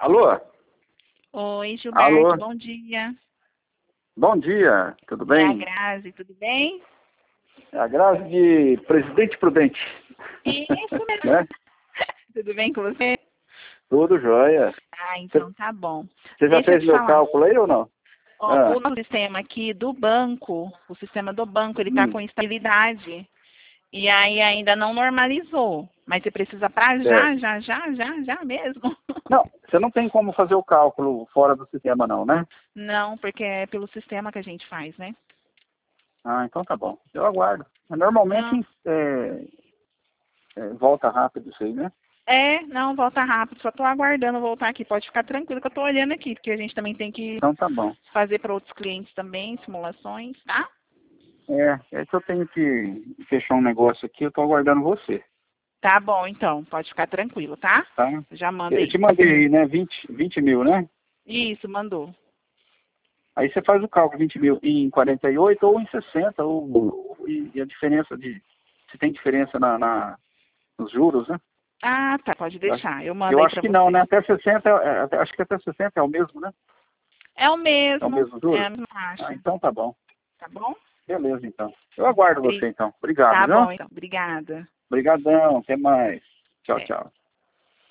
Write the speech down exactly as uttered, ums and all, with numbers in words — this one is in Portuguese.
Alô? Oi, Gilberto, Alô? bom dia. Bom dia, tudo É a bem? Grazi, tudo bem? É a Grazi de Presidente Prudente. Isso mesmo. Né? Tudo bem com você? Tudo jóia. Ah, Você então tá bom. você já Deixa eu fez te meu falar. cálculo aí ou não? Ó, Ah, o nosso sistema aqui do banco, o sistema do banco, ele tá hum, com instabilidade. E aí ainda não normalizou. Mas você precisa pra certo. já, já, já, já, já mesmo. Não, você não tem como fazer o cálculo fora do sistema não, né? Não, porque é pelo sistema que a gente faz, né? Ah, então tá bom. Eu aguardo. Normalmente Não. é, é, volta rápido isso aí, né? É, não, volta rápido. Só tô aguardando voltar aqui. Pode ficar tranquilo que eu tô olhando aqui, porque a gente também tem que Então tá bom. fazer para outros clientes também, simulações, tá? É, é que eu tenho que fechar um negócio aqui, eu tô aguardando você, Tá bom, então. Pode ficar tranquilo, tá? tá? Já manda Eu aí. te mandei aí, né? vinte, vinte mil, né? Isso, mandou. Aí você faz o cálculo vinte mil em quarenta e oito ou em sessenta, ou, e, e a diferença de. Se tem diferença na, na- nos juros, né? Ah, tá. Pode Eu acho, deixar. Eu mando eu aí acho para que não, você. né? Até sessenta, é, até- acho que até sessenta é o mesmo, né? É o É o mesmo. mesmo É juro? a mesma Ah, taxa. então tá bom. Tá bom? Beleza, então. Eu aguardo você, Bri- então. Obrigado, Tá viu? bom, então. Obrigada. Obrigadão, até mais. Tchau, Até. tchau.